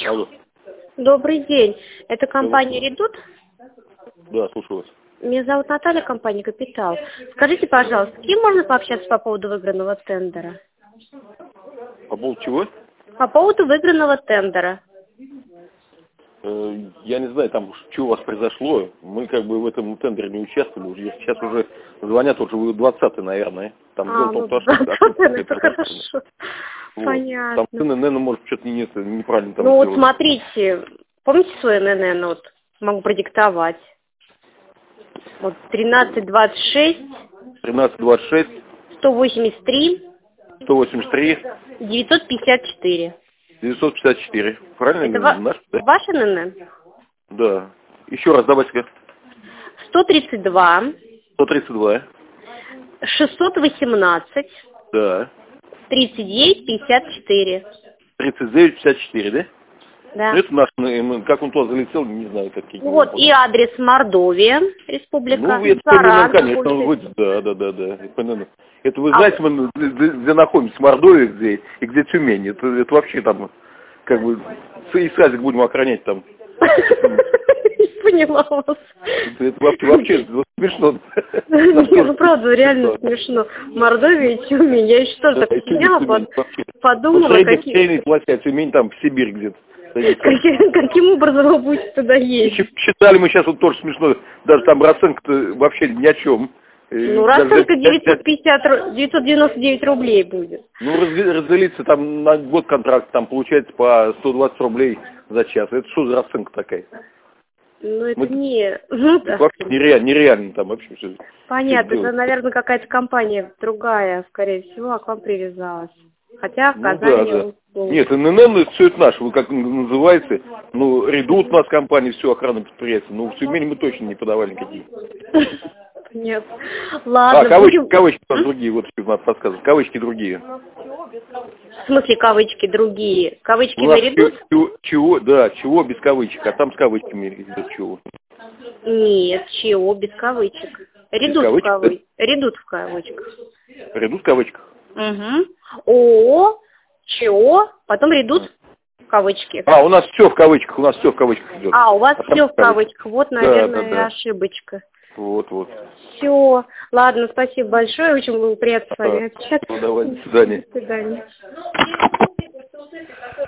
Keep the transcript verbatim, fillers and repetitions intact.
Алло. Добрый день. Это компания «Редут»? Да, слушаю вас. Меня зовут Наталья, компания «Капитал». Скажите, пожалуйста, с кем можно пообщаться по поводу выигранного тендера? По поводу чего? По поводу выигранного тендера. Э, я не знаю, там что у вас произошло. Мы как бы в этом тендере не участвовали. Уже сейчас уже звонят, уже вы двадцатый, наверное. Там А, дело ну, в том, что... двадцатый, это хорошо. Вот. Понятно. Там эн эн эн, может, что-то не, не, неправильно там Ну вот сделали. смотрите, помните свой эн эн эн? Вот, могу продиктовать. Вот тринадцать двадцать шесть. тринадцать двадцать шесть. сто восемьдесят три. сто восемьдесят три. девятьсот пятьдесят четыре. девятьсот пятьдесят четыре. Правильно? Это ва- наш, да? ваш эн эн эн? Да. Еще раз, давайте-ка. сто тридцать два. сто тридцать два. шестьсот восемнадцать. Да. тридцать девять пятьдесят четыре. тридцать девять пятьдесят четыре, да? Да. Ну, это наш, ну, как он туда залетел, не знаю, какие. Вот, и адрес Мордовия, республика, Ну, это Саратов, конечно, улица. вы, да, да, да, да. Это, это вы А знаете, мы где, где находимся, Мордовия где и где Тюмень. Это, это вообще там, как бы, и садик будем охранять там. Поняла вас. Это, это вообще, вообще смешно. Ну, правда, реально смешно. Мордовия и Тюмень. Я еще тоже так сидела, подумала, какие... Средний полосе, а Тюмень там в Сибирь где-то. Каким образом вы будете туда ездить? Считали мы сейчас, вот тоже смешно, даже там расценка-то вообще ни о чем. Ну, расценка девятьсот пятьдесят, девятьсот девяносто девять рублей будет. Ну, разделиться там на год контракт, там получается по сто двадцать рублей за час. Это что за расценка такая? Ну, это Мы... не... Ну, да. Вообще нереально, нереально там вообще все. Понятно, это, наверное, какая-то компания другая, скорее всего, а к вам привязалась. Хотя в Ну, Казани... да, да. Нет, эн эн эн, все это наше, вы как называете. Ну, Редут у нас компания, все, охранное предприятие. Ну, в Тюмени мы точно не подавали никакие. Нет. Ладно. А, кавычки, будем... кавычки у нас другие, вот что надо подсказывать. Кавычки другие. В смысле кавычки другие? Кавычки У на нас Редут? чего, чего, да, чего без кавычек, а там с кавычками идет чего. Нет, чего без кавычек. Редут в кавычках. Редут в кавычках. Редут в кавычках. Угу. ООО, ЧО, потом Редут в кавычки. А, у нас все в кавычках, у нас все в кавычках идет. А, у вас а все в кавычках. Вот, наверное, да, да, да. ошибочка. Вот, вот. Все. Ладно, спасибо большое. Очень было приятно с вами общаться. Ну, давай, до свидания. До свидания.